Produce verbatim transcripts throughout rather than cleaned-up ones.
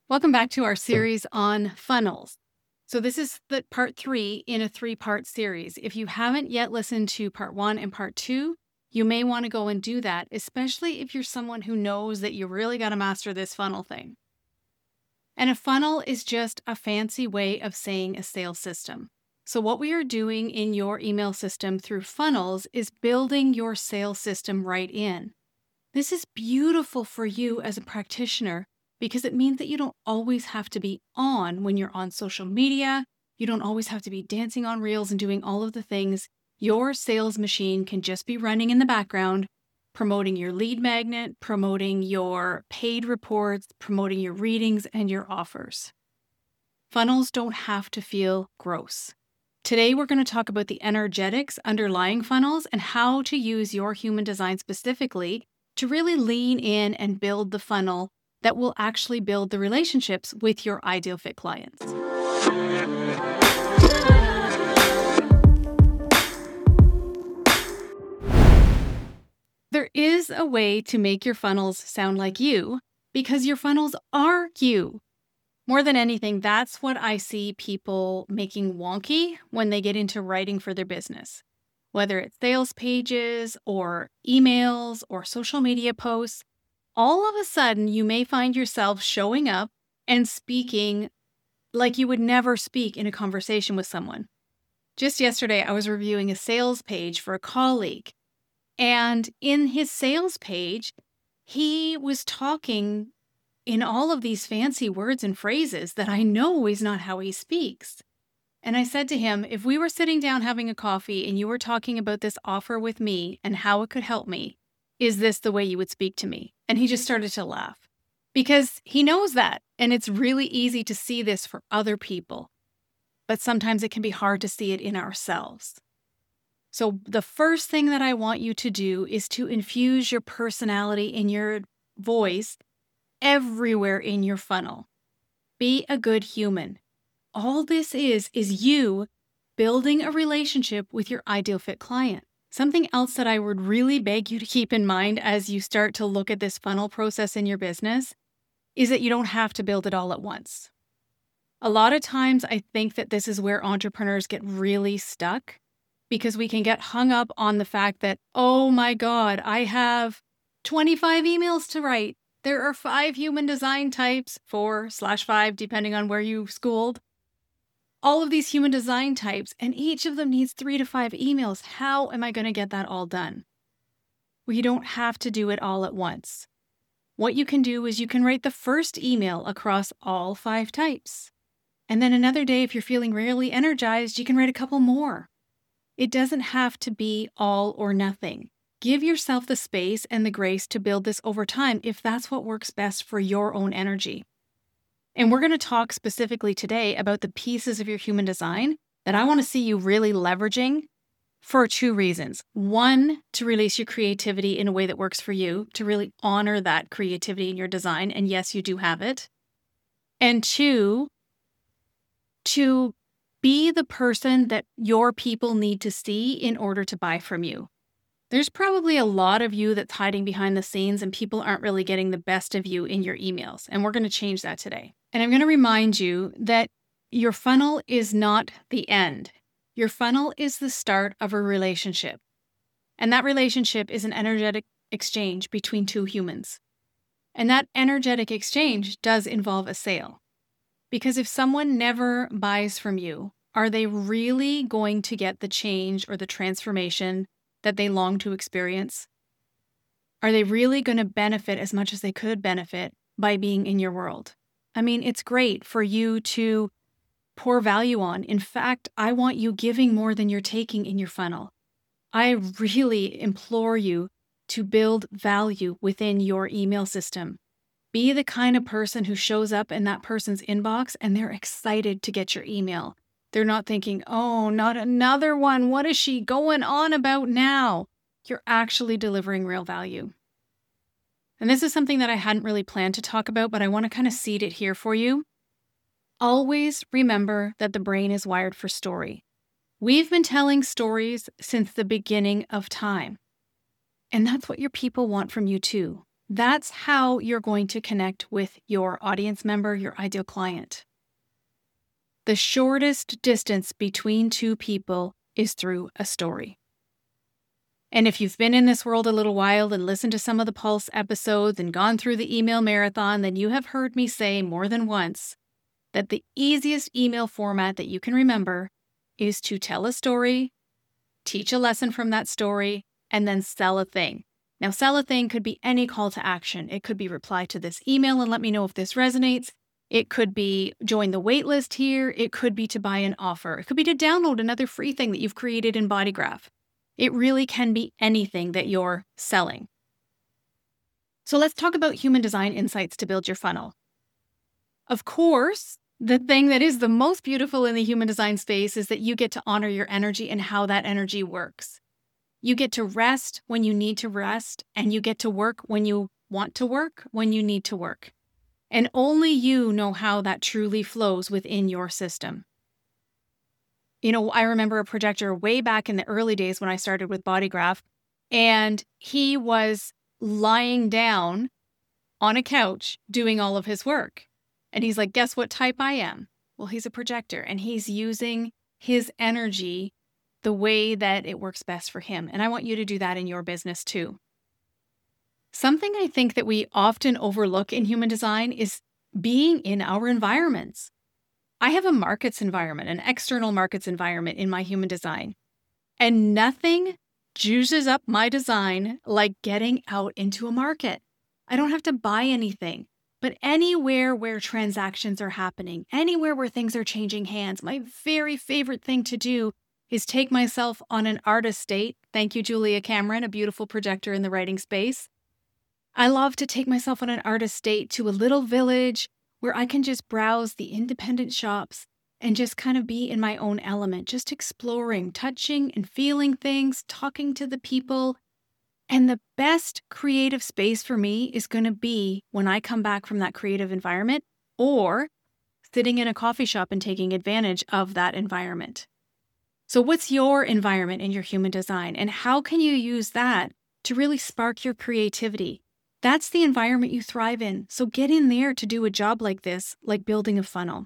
Welcome back to our series on funnels. So this is the part three in a three-part series. If you haven't yet listened to part one and part two, you may want to go and do that, especially if you're someone who knows that you really got to master this funnel thing. And a funnel is just a fancy way of saying a sales system. So what we are doing in your email system through funnels is building your sales system right in. This is beautiful for you as a practitioner because it means that you don't always have to be on when you're on social media. You don't always have to be dancing on reels and doing all of the things. Your sales machine can just be running in the background, promoting your lead magnet, promoting your paid reports, promoting your readings and your offers. Funnels don't have to feel gross. Today, we're going to talk about the energetics underlying funnels and how to use your human design specifically to really lean in and build the funnel that will actually build the relationships with your ideal fit clients. There is a way to make your funnels sound like you because your funnels are you. More than anything, that's what I see people making wonky when they get into writing for their business. Whether it's sales pages or emails or social media posts, all of a sudden you may find yourself showing up and speaking like you would never speak in a conversation with someone. Just yesterday, I was reviewing a sales page for a colleague, and in his sales page, he was talking in all of these fancy words and phrases that I know is not how he speaks. And I said to him, if we were sitting down having a coffee and you were talking about this offer with me and how it could help me, is this the way you would speak to me? And he just started to laugh because he knows that. And it's really easy to see this for other people, but sometimes it can be hard to see it in ourselves. So the first thing that I want you to do is to infuse your personality in your voice everywhere in your funnel. Be a good human. All this is, is you building a relationship with your ideal fit client. Something else that I would really beg you to keep in mind as you start to look at this funnel process in your business is that you don't have to build it all at once. A lot of times I think that this is where entrepreneurs get really stuck because we can get hung up on the fact that, oh my God, I have twenty-five emails to write. There are five human design types, four slash five, depending on where you schooled. All of these human design types, and each of them needs three to five emails. How am I going to get that all done? Well, you don't have to do it all at once. What you can do is you can write the first email across all five types. And then another day, if you're feeling really energized, you can write a couple more. It doesn't have to be all or nothing. Give yourself the space and the grace to build this over time if that's what works best for your own energy. And we're going to talk specifically today about the pieces of your human design that I want to see you really leveraging for two reasons. One, to release your creativity in a way that works for you, to really honor that creativity in your design. And yes, you do have it. And two, to be the person that your people need to see in order to buy from you. There's probably a lot of you that's hiding behind the scenes and people aren't really getting the best of you in your emails. And we're going to change that today. And I'm going to remind you that your funnel is not the end. Your funnel is the start of a relationship. And that relationship is an energetic exchange between two humans. And that energetic exchange does involve a sale. Because if someone never buys from you, are they really going to get the change or the transformation that they long to experience? Are they really going to benefit as much as they could benefit by being in your world? I mean, it's great for you to pour value on. In fact, I want you giving more than you're taking in your funnel. I really implore you to build value within your email system. Be the kind of person who shows up in that person's inbox and they're excited to get your email. They're not thinking, oh, not another one. What is she going on about now? You're actually delivering real value. And this is something that I hadn't really planned to talk about, but I want to kind of seed it here for you. Always remember that the brain is wired for story. We've been telling stories since the beginning of time. And that's what your people want from you too. That's how you're going to connect with your audience member, your ideal client. The shortest distance between two people is through a story. And if you've been in this world a little while and listened to some of the Pulse episodes and gone through the email marathon, then you have heard me say more than once that the easiest email format that you can remember is to tell a story, teach a lesson from that story, and then sell a thing. Now, sell a thing could be any call to action. It could be reply to this email and let me know if this resonates. It could be join the wait list here. It could be to buy an offer. It could be to download another free thing that you've created in Bodygraph. It really can be anything that you're selling. So let's talk about human design insights to build your funnel. Of course, the thing that is the most beautiful in the human design space is that you get to honor your energy and how that energy works. You get to rest when you need to rest, and you get to work when you want to work, when you need to work. And only you know how that truly flows within your system. You know, I remember a projector way back in the early days when I started with Bodygraph, and he was lying down on a couch doing all of his work. And he's like, guess what type I am? Well, he's a projector, and he's using his energy the way that it works best for him. And I want you to do that in your business too. Something I think that we often overlook in human design is being in our environments. I have a markets environment, an external markets environment in my human design, and nothing juices up my design like getting out into a market. I don't have to buy anything, but anywhere where transactions are happening, anywhere where things are changing hands, my very favorite thing to do is take myself on an artist date. Thank you, Julia Cameron, a beautiful projector in the writing space. I love to take myself on an artist date to a little village where I can just browse the independent shops and just kind of be in my own element, just exploring, touching and feeling things, talking to the people. And the best creative space for me is going to be when I come back from that creative environment or sitting in a coffee shop and taking advantage of that environment. So what's your environment in your human design, and how can you use that to really spark your creativity? That's the environment you thrive in. So get in there to do a job like this, like building a funnel.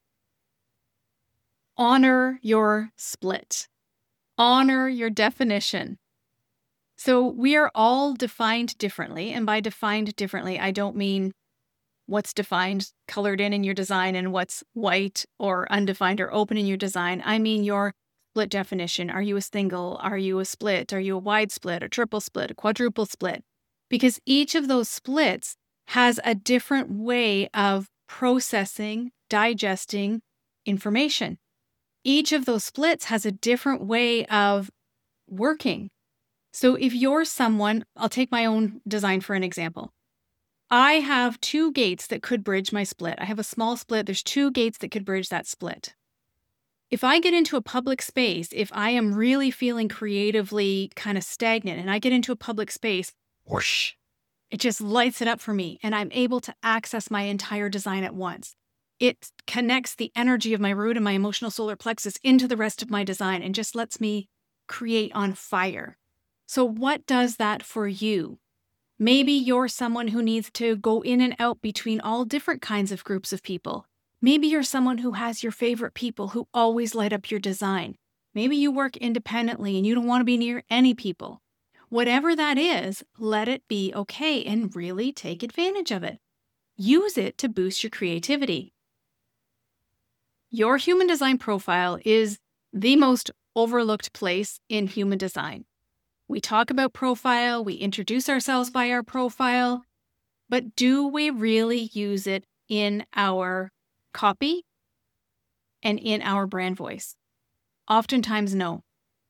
Honor your split. Honor your definition. So we are all defined differently. And by defined differently, I don't mean what's defined, colored in in your design, and what's white or undefined or open in your design. I mean your split definition. Are you a single? Are you a split? Are you a wide split, a triple split, a quadruple split? Because each of those splits has a different way of processing, digesting information. Each of those splits has a different way of working. So if you're someone, I'll take my own design for an example. I have two gates that could bridge my split. I have a small split. There's two gates that could bridge that split. If I get into a public space, if I am really feeling creatively kind of stagnant and I get into a public space, whoosh, it just lights it up for me, and I'm able to access my entire design at once. It connects the energy of my root and my emotional solar plexus into the rest of my design and just lets me create on fire. So what does that for you? Maybe you're someone who needs to go in and out between all different kinds of groups of people. Maybe you're someone who has your favorite people who always light up your design. Maybe you work independently and you don't want to be near any people. Whatever that is, let it be okay and really take advantage of it. Use it to boost your creativity. Your human design profile is the most overlooked place in human design. We talk about profile, we introduce ourselves by our profile, but do we really use it in our copy and in our brand voice? Oftentimes, no.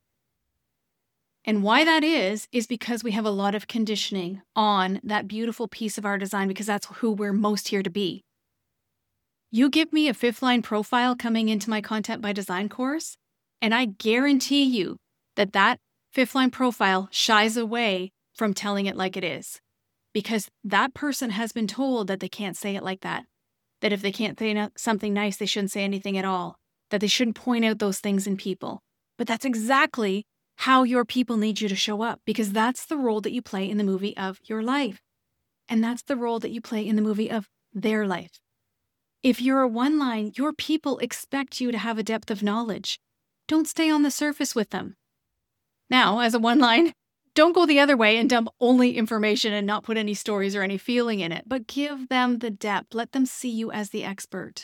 And why that is, is because we have a lot of conditioning on that beautiful piece of our design because that's who we're most here to be. You give me a fifth line profile coming into my Content by Design course, and I guarantee you that that fifth line profile shies away from telling it like it is, because that person has been told that they can't say it like that, that if they can't say something nice, they shouldn't say anything at all, that they shouldn't point out those things in people. But that's exactly how your people need you to show up, because that's the role that you play in the movie of your life. And that's the role that you play in the movie of their life. If you're a one line, your people expect you to have a depth of knowledge. Don't stay on the surface with them. Now, as a one line, don't go the other way and dump only information and not put any stories or any feeling in it, but give them the depth. Let them see you as the expert.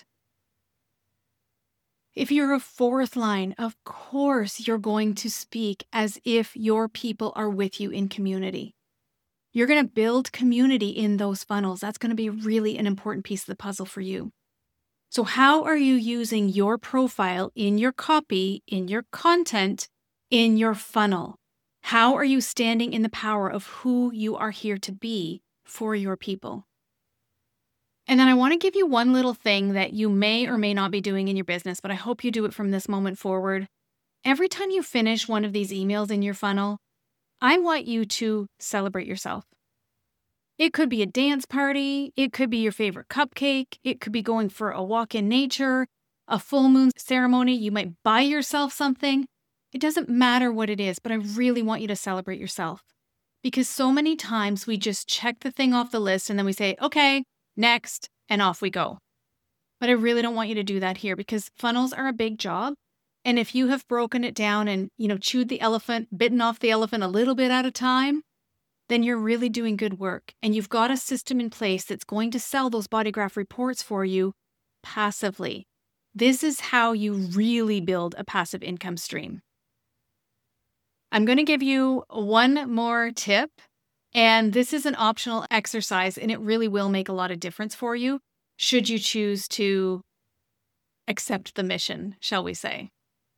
If you're a fourth line, of course you're going to speak as if your people are with you in community. You're going to build community in those funnels. That's going to be really an important piece of the puzzle for you. So how are you using your profile in your copy, in your content, in your funnel? How are you standing in the power of who you are here to be for your people? And then I want to give you one little thing that you may or may not be doing in your business, but I hope you do it from this moment forward. Every time you finish one of these emails in your funnel, I want you to celebrate yourself. It could be a dance party. It could be your favorite cupcake. It could be going for a walk in nature, a full moon ceremony. You might buy yourself something. It doesn't matter what it is, but I really want you to celebrate yourself. Because so many times we just check the thing off the list and then we say, okay, next, and off we go. But I really don't want you to do that here because funnels are a big job. And if you have broken it down and, you know, chewed the elephant, bitten off the elephant a little bit at a time, then you're really doing good work. And you've got a system in place that's going to sell those Bodygraph reports for you passively. This is how you really build a passive income stream. I'm going to give you one more tip, and this is an optional exercise, and it really will make a lot of difference for you should you choose to accept the mission, shall we say.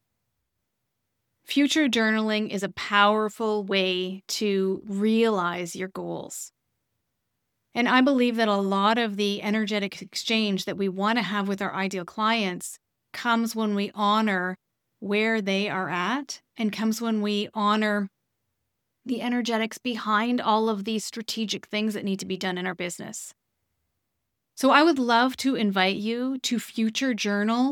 Future journaling is a powerful way to realize your goals. And I believe that a lot of the energetic exchange that we want to have with our ideal clients comes when we honor where they are at and comes when we honor the energetics behind all of these strategic things that need to be done in our business. So I would love to invite you to Future Journal,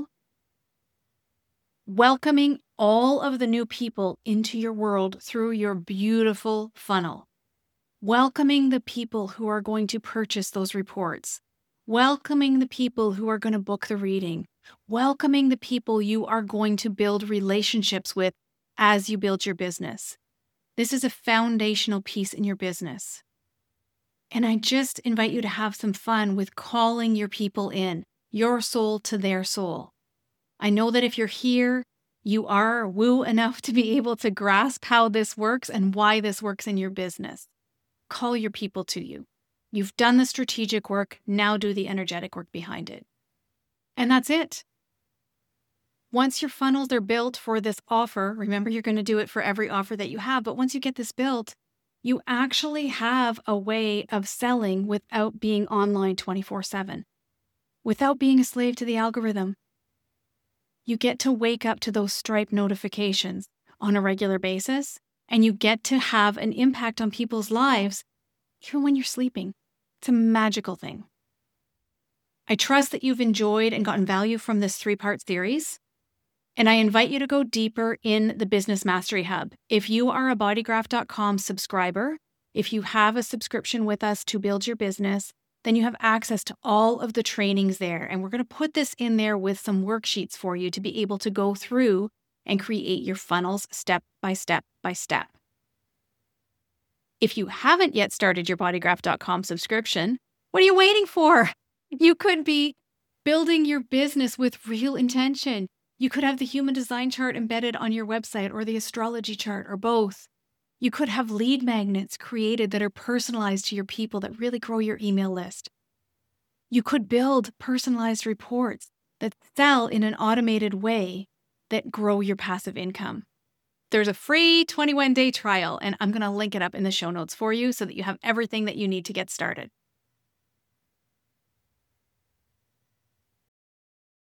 welcoming all of the new people into your world through your beautiful funnel. Welcoming the people who are going to purchase those reports. Welcoming the people who are going to book the reading. Welcoming the people you are going to build relationships with as you build your business. This is a foundational piece in your business. And I just invite you to have some fun with calling your people in, your soul to their soul. I know that if you're here, you are woo enough to be able to grasp how this works and why this works in your business. Call your people to you. You've done the strategic work, now do the energetic work behind it. And that's it. Once your funnels are built for this offer, remember you're going to do it for every offer that you have, but once you get this built, you actually have a way of selling without being online twenty-four seven, without being a slave to the algorithm. You get to wake up to those Stripe notifications on a regular basis, and you get to have an impact on people's lives even when you're sleeping. It's a magical thing. I trust that you've enjoyed and gotten value from this three-part series, and I invite you to go deeper in the Business Mastery Hub. If you are a bodygraph dot com subscriber, if you have a subscription with us to build your business, then you have access to all of the trainings there. And we're going to put this in there with some worksheets for you to be able to go through and create your funnels step by step by step. If you haven't yet started your bodygraph dot com subscription, what are you waiting for? You could be building your business with real intention. You could have the human design chart embedded on your website or the astrology chart or both. You could have lead magnets created that are personalized to your people that really grow your email list. You could build personalized reports that sell in an automated way that grow your passive income. There's a free twenty-one day trial, and I'm going to link it up in the show notes for you so that you have everything that you need to get started.